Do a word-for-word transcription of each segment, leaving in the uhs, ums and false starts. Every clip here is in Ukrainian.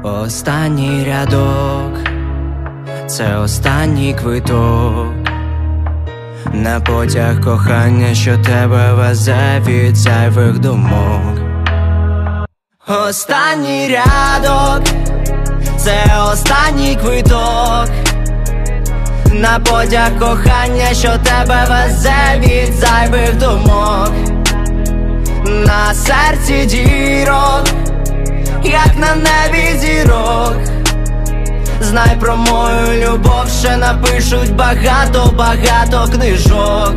Останній рядок — це останній квиток на потяг кохання, що тебе везе від зайвих думок. Останній рядок — це останній квиток на потяг кохання, що тебе везе від зайвих думок. На серці дірок, як на небі зірок. Знай, про мою любов ще напишуть багато-багато книжок.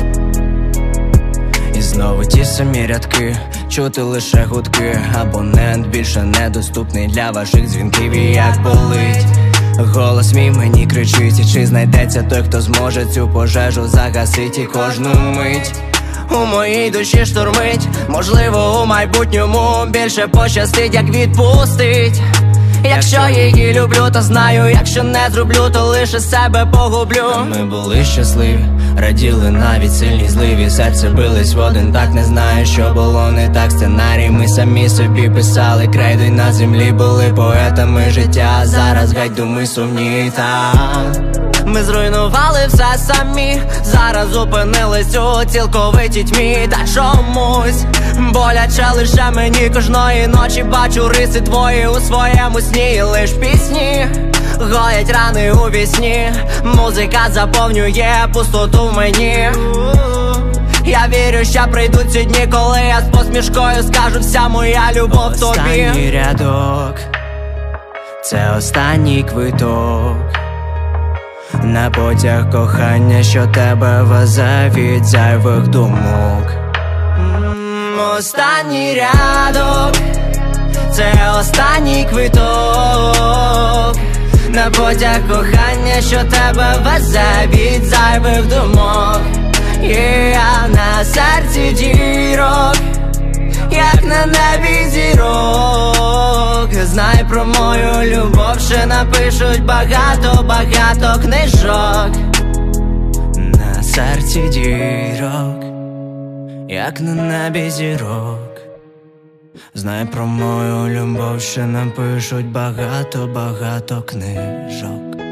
І знову ті самі рядки, чути лише гудки. Абонент більше недоступний для ваших дзвінків. І як болить голос мій мені кричить. І чи знайдеться той, хто зможе цю пожежу загасить? І кожну мить у моїй душі штормить. Можливо, у майбутньому більше пощастить, як відпустить. Якщо її люблю, то знаю, якщо не зроблю, то лише себе погублю. Ми були щасливі, раділи навіть сильні зливі. Серце бились в один так, не знаю, що було не так. Сценарій ми самі собі писали, крейду й на землі були поетами життя. Зараз геть думи сумні там. Ми зруйнували все самі, зараз опинились у цілковитій тьмі. Та чомусь боляче лише мені. Кожної ночі бачу риси твої у своєму сні. І лиш пісні гоять рани у вісні. Музика заповнює пустоту в мені. Я вірю, що прийдуть ці дні, коли я з посмішкою скажу: вся моя любов тобі. Останній рядок — це останній квиток на потяг кохання, що тебе везе від зайвих думок. Останній рядок — це останній квиток на потяг кохання, що тебе везе від зайвих думок. І я на серці дірок, як на небі зірок. Знай, про мою любов ще напишуть багато-багато книжок. На серці дірок, як на небі зірок. Знай, про мою любов ще напишуть багато-багато книжок.